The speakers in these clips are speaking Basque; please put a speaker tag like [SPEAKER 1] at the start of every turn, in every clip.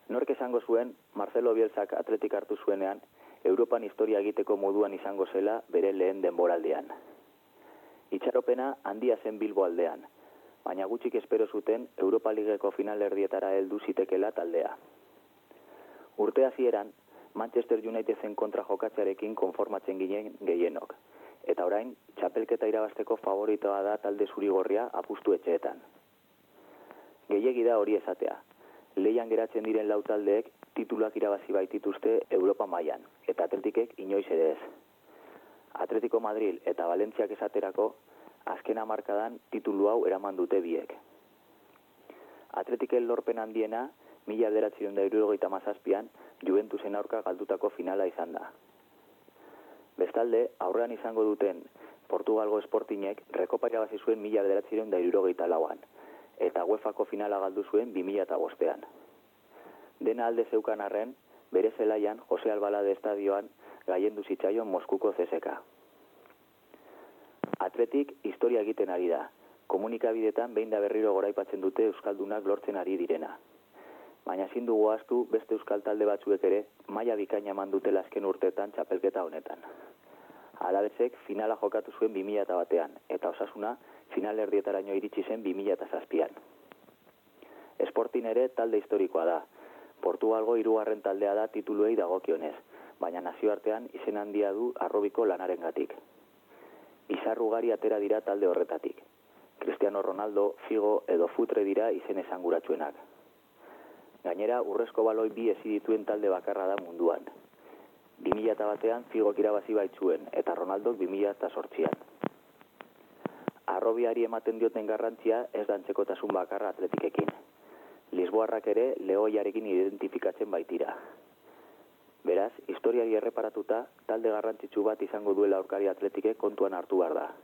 [SPEAKER 1] Nork esango zuen Marcelo Bielsak Atletik hartu zuenean, Europan historia egiteko moduan izango zela bere lehen denboraldean. Itxaropena handia zen Bilbo aldean, baina gutxik espero zuten Europa Ligeko finalerdietara heldu zitekela taldea. Urte hasieran, Manchester Uniteden kontra jokatzearekin konformatzen ginen gehienok, eta orain, txapelketa irabazteko favoritoa da talde zurigorria apustu etxeetan. Gehiegi da hori esatea. Leian geratzen diren lau taldeek tituluak irabazi baitituzte Europa mailan, eta Atletikek inoiz ere ez. Atletico Madrid eta Valentziak esaterako, azken hamarkadan titulu hau eraman dute biek. Atletiken lorpen handiena, 1977an Juventusen aurka galdutako finala izan da. Bestalde, aurrean izango duten Portugalgo Sportingek Rekopa irabazi zuen 1974an, eta UEFako finala galdu zuen 2005an. Dena alde zeukan arren, bere zelaian Jose Albalade estadioan gailendu zitzaion Moskuko CSKA. Atletik historia egiten ari da. Komunikabidetan behin da berriro goraipatzen dute euskaldunak lortzen ari direna. Baina ezin dugu ahaztu beste euskal talde batzuek ere maila bikaina eman dutela azken urteetan txapelketa honetan. Alabesek finala jokatu zuen 2001an, eta Osasuna finalerdietaraino iritsi zen 2007an. Sporting ere talde historikoa da. Portugalgo 3. taldea da tituluei dagokionez, baina nazioartean izen handia du harrobiko lanarengatik. Izar ugari atera dira talde horretatik. Cristiano Ronaldo, Figo edo Futre dira izen esanguratsuenak. Gainera, urrezko baloi bi ezi dituen talde bakarra da munduan. 2001an Figok irabazi baitzuen, eta Ronaldok 2008an. Harrobiari ematen dioten garrantzia ez da antzekotasun bakarra Atletikekin. Lisboarrak ere lehoiarekin identifikatzen baitira. Beraz, historiari erreparatuta, talde garrantzitsu bat izango duela aurkari Atletike kontuan hartu behar da.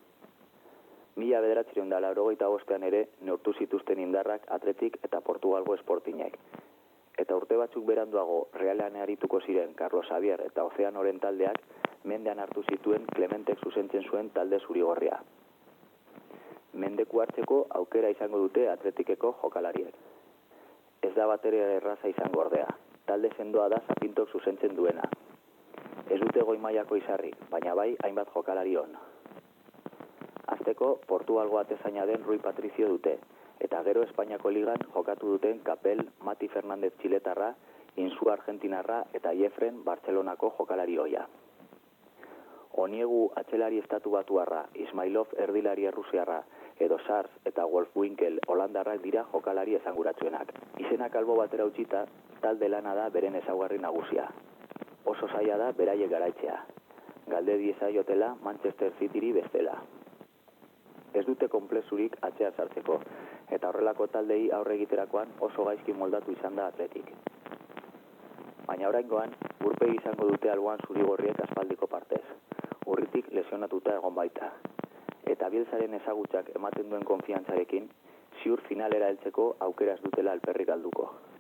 [SPEAKER 1] 1985an ere neurtu zituzten indarrak Atletik eta Portugalgo Sportingek. Eta urte batzuk beranduago Realean arituko ziren Carlos Xavier eta Ozeanoren taldeak mendean hartu zituen Clementek zuzentzen zuen talde zurigorria. Mendeku hartzeko aukera izango dute Atletikeko jokalariek. Ez da batere erraza izango ordea. Talde sendoa da Zapintok zuzentzen duena. Ez dute goi mailako izarrik, baina bai hainbat jokalari on. Azteko, Portugalgo atezaina den Rui Patricio dute, eta gero Espainiako ligan jokatu duten Kapel, Mati Fernandez txiletarra, Insu argentinarra eta Jefren Bartzelonako jokalari ohia. Oniegu atzelari estatu batuarra, Ismailov erdilari errusiarra, edo Sars eta Wolfwinkel holandarrak dira jokalari esanguratsuenak. Izenak albo batera utzita, talde lana da beren ezaugarri nagusia. Oso zaila da beraiek garaitzea. Galde diezaiotela Manchester Cityri bestela. Ez dute konplexurik atzea sartzeko, eta horrelako taldei aurre egiterakoan oso gaizki moldatu izan da Atletik. Baina oraingoan, urpegi izango dute alboan zurigorriek aspaldiko partez. Urritik lesionatuta egon baita. Eta Bielsaren ezagutzak ematen duen konfiantzarekin, ziur finalera heltzeko aukeraz dutela alperrik galduko.